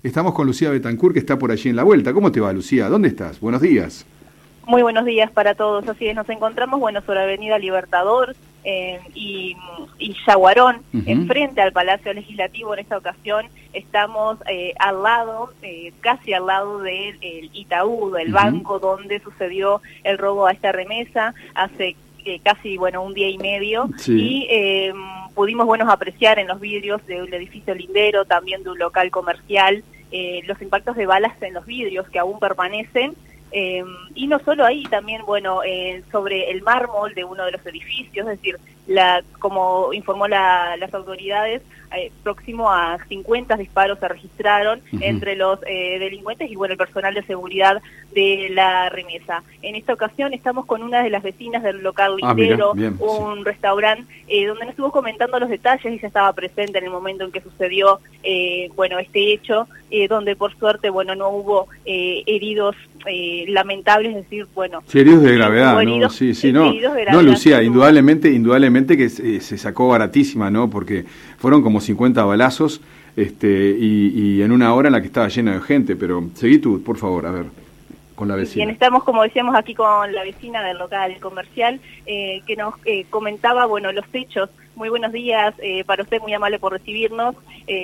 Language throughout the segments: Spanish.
Estamos con Lucía Betancourt, que está por allí en la vuelta. ¿Cómo te va, Lucía? ¿Dónde estás? Buenos días. Muy buenos días para todos. Así es, nos encontramos, sobre Avenida Libertador y Yaguarón, enfrente al Palacio Legislativo. En esta ocasión estamos al lado, casi al lado del Itaú, del banco donde sucedió el robo a esta remesa hace casi, un día y medio. Sí. Y pudimos, apreciar en los vidrios de un edificio lindero, también de un local comercial, los impactos de balas en los vidrios que aún permanecen. Y no solo ahí, también, sobre el mármol de uno de los edificios, es decir, como informó las autoridades, próximo a 50 disparos se registraron entre los delincuentes y, el personal de seguridad de la remesa. En esta ocasión estamos con una de las vecinas del local lindero, un restaurante, donde nos estuvo comentando los detalles y ya estaba presente en el momento en que sucedió, este hecho, donde por suerte, no hubo heridos lamentables, es decir, sí, heridos de gravedad, ¿no? Sí, no. No, Lucía, indudablemente que se sacó baratísima, ¿no? Porque fueron como 50 balazos, y en una hora en la que estaba llena de gente, pero seguí tú, por favor, a ver, con la vecina. Bien, estamos, como decíamos, aquí con la vecina del local comercial, que nos comentaba, los hechos. Muy buenos días, para usted, muy amable por recibirnos.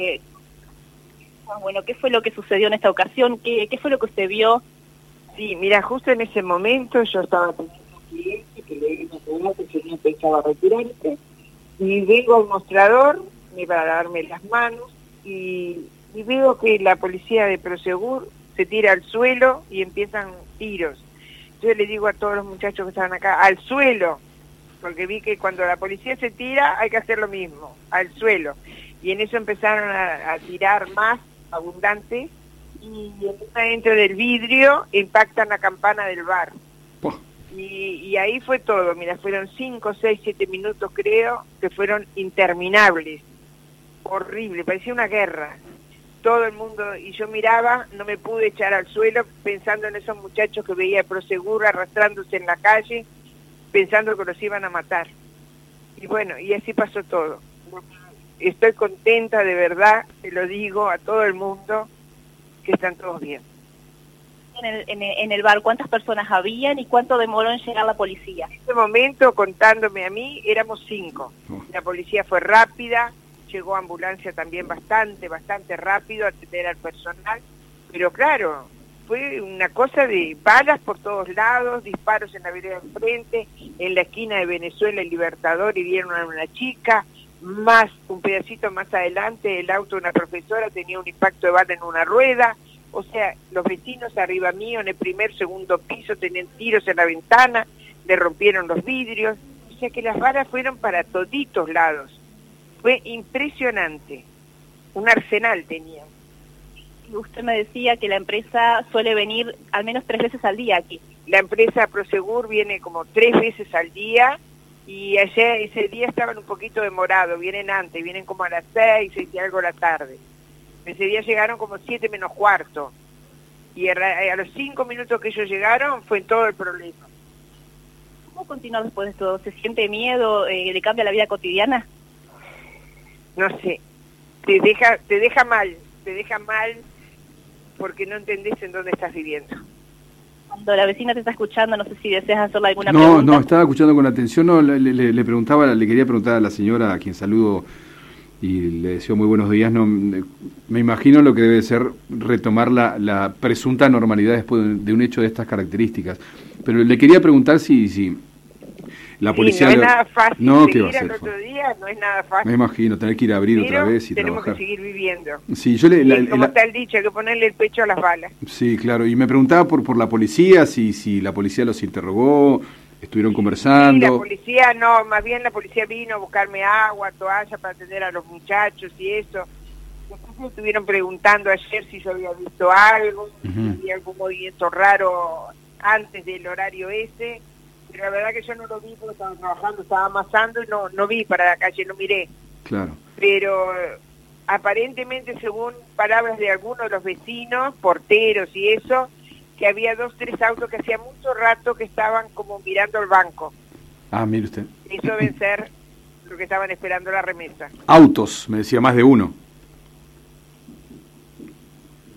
¿Qué fue lo que sucedió en esta ocasión? ¿Qué fue lo que usted vio? Sí, mira, justo en ese momento yo estaba teniendo un cliente que le iba a pagar, que no pensaba retirarse, y vengo al mostrador para darme las manos, y veo que la policía de Prosegur se tira al suelo y empiezan tiros. Yo le digo a todos los muchachos que estaban acá, al suelo, porque vi que cuando la policía se tira hay que hacer lo mismo, al suelo. Y en eso empezaron a tirar más abundante, y dentro del vidrio impactan la campana del bar. Y ahí fue todo, mira, fueron 5, 6, 7 minutos creo, que fueron interminables, horrible, parecía una guerra. Todo el mundo, y yo miraba, no me pude echar al suelo pensando en esos muchachos que veía Prosegur arrastrándose en la calle, pensando que los iban a matar. Y así pasó todo. Estoy contenta, de verdad, te lo digo a todo el mundo, que están todos bien. En el bar, ¿cuántas personas habían y cuánto demoró en llegar la policía? En ese momento, contándome a mí, éramos 5. La policía fue rápida, llegó ambulancia también bastante rápido a atender al personal, pero claro, fue una cosa de balas por todos lados, disparos en la vereda enfrente, en la esquina de Venezuela y Libertador, y vieron a una chica, más un pedacito más adelante, el auto de una profesora tenía un impacto de bala en una rueda. O sea, los vecinos arriba mío, en el primer, segundo piso, tenían tiros en la ventana, le rompieron los vidrios. O sea que las balas fueron para toditos lados. Fue impresionante. Un arsenal tenían. Usted me decía que la empresa suele venir al menos 3 veces al día aquí. La empresa Prosegur viene como 3 veces al día, y ayer, ese día estaban un poquito demorados, vienen antes, vienen como a las 6 y algo de la tarde. Ese día llegaron como 7 menos cuarto, y a los 5 minutos que ellos llegaron fue todo el problema. ¿Cómo continúa después de esto? ¿Se siente miedo? ¿Le cambia la vida cotidiana? No sé, te deja mal porque no entendés en dónde estás viviendo. Cuando la vecina te está escuchando, no sé si deseas hacerle alguna pregunta. No, estaba escuchando con atención, le quería preguntar a la señora, a quien saludo y le deseo muy buenos días. No, me imagino lo que debe ser retomar la presunta normalidad después de un hecho de estas características. Pero le quería preguntar si la policía... no es nada fácil, no, ¿qué va a ser? El otro día no es nada fácil. Me imagino, tener que ir a abrir otra vez y tenemos trabajar. Que seguir viviendo. Sí, como está el dicho, hay que ponerle el pecho a las balas. Sí, claro, y me preguntaba por la policía, si la policía los interrogó, estuvieron conversando. Sí, la policía no, más bien la policía vino a buscarme agua, toalla para atender a los muchachos y eso. Después me estuvieron preguntando ayer si yo había visto algo, si había algún movimiento raro antes del horario ese, pero la verdad que yo no lo vi porque estaba trabajando, estaba amasando y no vi para la calle, no miré. Claro. Pero aparentemente, según palabras de algunos de los vecinos, porteros y eso, que había 2, 3 autos que hacía mucho rato que estaban como mirando el banco. Ah, mire usted. Eso debe ser lo que estaban esperando la remesa. Autos, me decía, más de uno.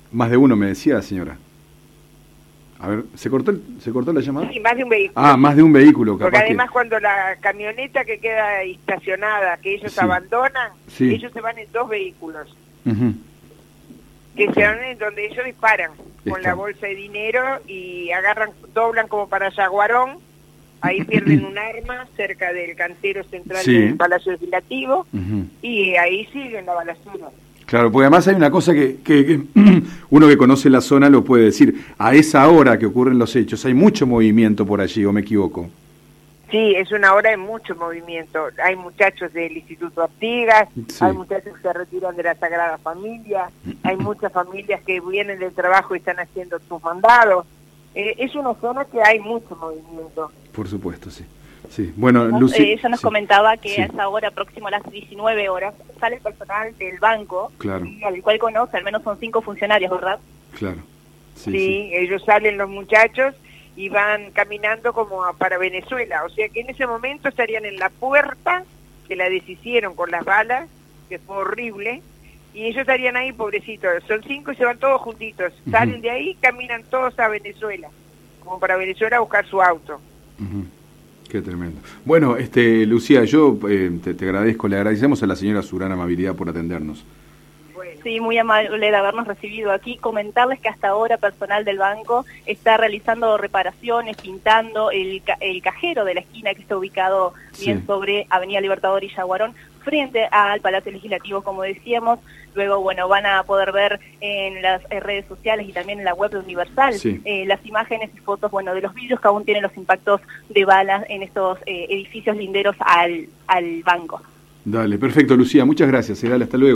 Más de uno, me decía, señora. A ver, ¿se cortó la llamada? Sí, más de un vehículo. Ah, más de un vehículo, capaz. Porque además cuando la camioneta que queda estacionada, que ellos abandonan, ellos se van en 2 vehículos. Que se van en donde ellos disparan con la bolsa de dinero y doblan como para Yaguarón, ahí pierden un arma cerca del cantero central del Palacio Legislativo y ahí siguen la balacera. Claro, porque además hay una cosa que uno que conoce la zona lo puede decir. A esa hora que ocurren los hechos hay mucho movimiento por allí, ¿o me equivoco? Sí, es una hora de mucho movimiento. Hay muchachos del Instituto Artigas, hay muchachos que se retiran de la Sagrada Familia, hay muchas familias que vienen del trabajo y están haciendo sus mandados. Es una zona que hay mucho movimiento. Por supuesto, sí. Sí, bueno, Lucía... Ella nos comentaba que a esa hora, próximo a las 19 horas, sale el personal del banco, al cual conoce, al menos son 5 funcionarios, ¿verdad? Claro. Sí, ellos salen los muchachos y van caminando como para Venezuela, o sea que en ese momento estarían en la puerta, que la deshicieron con las balas, que fue horrible, y ellos estarían ahí, pobrecitos, son 5 y se van todos juntitos, salen de ahí, caminan todos a Venezuela, como para Venezuela a buscar su auto. Qué tremendo. Bueno, Lucía, yo te agradezco, le agradecemos a la señora su gran amabilidad por atendernos. Sí, muy amable de habernos recibido aquí. Comentarles que hasta ahora personal del banco está realizando reparaciones, pintando el cajero de la esquina que está ubicado bien sobre Avenida Libertador y Yaguarón, frente al Palacio Legislativo, como decíamos. Luego, bueno, van a poder ver en las redes sociales y también en la web de Universal las imágenes y fotos, bueno, de los vidrios que aún tienen los impactos de balas en estos edificios linderos al banco. Dale, perfecto, Lucía, muchas gracias. Dale, hasta luego.